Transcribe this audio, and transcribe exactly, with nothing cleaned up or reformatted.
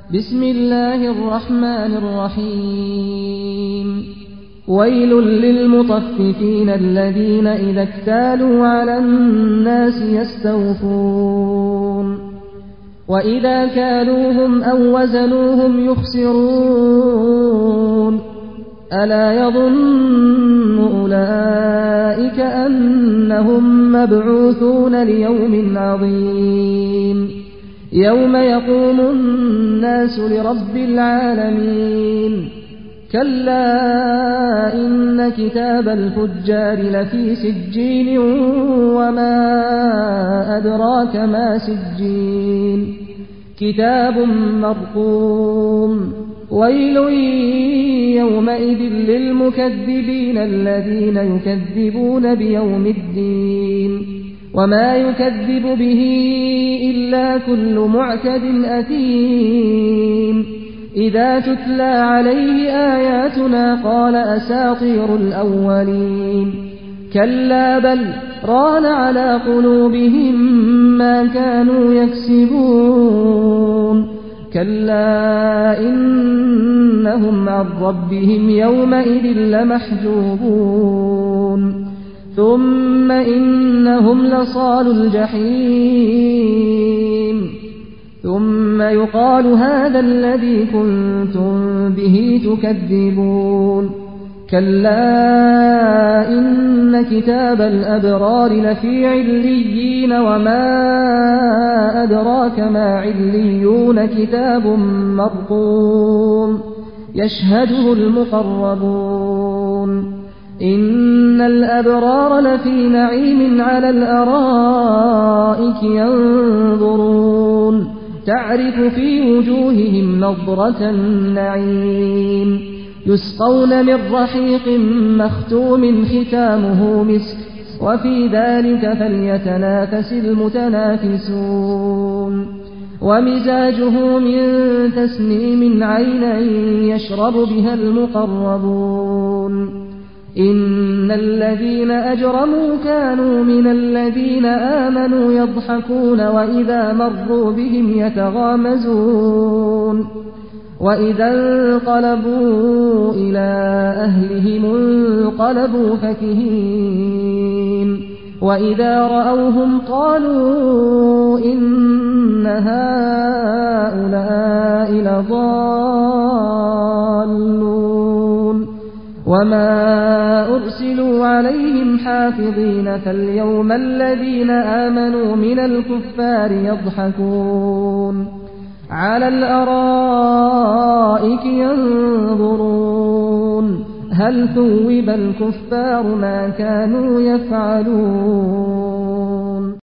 بسم الله الرحمن الرحيم ويل للمطففين الذين إذا اكتالوا على الناس يستوفون وإذا كالوهم أو وزنوهم يخسرون ألا يظن أولئك أنهم مبعوثون ليوم عظيم يوم يقوم الناس لرب العالمين كلا إن كتاب الفجار لفي سجين وما أدراك ما سجين كتاب مرقوم ويل يومئذ للمكذبين الذين يكذبون بيوم الدين وما يكذب به إلا كل معتد أثيم إذا تتلى عليه آياتنا قال أساطير الأولين كلا بل ران على قلوبهم ما كانوا يكسبون كلا إنهم عن ربهم يومئذ لمحجوبون ثم إنهم لصالو الجحيم ثم يقال هذا الذي كنتم به تكذبون كلا إن كتاب الأبرار لفي عليين وما أدراك ما عليون كتاب مرقوم يشهده المقربون إن الأبرار لفي نعيم على الأرائك ينظرون تعرف في وجوههم نضرة النعيم يسقون من رحيق مختوم ختامه مسك وفي ذلك فليتنافس المتنافسون ومزاجه من تسنيم عينا يشرب بها المقربون إن الذين أجرموا كانوا من الذين آمنوا يضحكون وإذا مروا بهم يتغامزون وإذا انقلبوا إلى أهلهم انقلبوا فكهين وإذا رأوهم قالوا إن هؤلاء لضالون وما أرسلوا عليهم حافظين فاليوم الذين آمنوا من الكفار يضحكون على الأرائك ينظرون هل ثوب الكفار ما كانوا يفعلون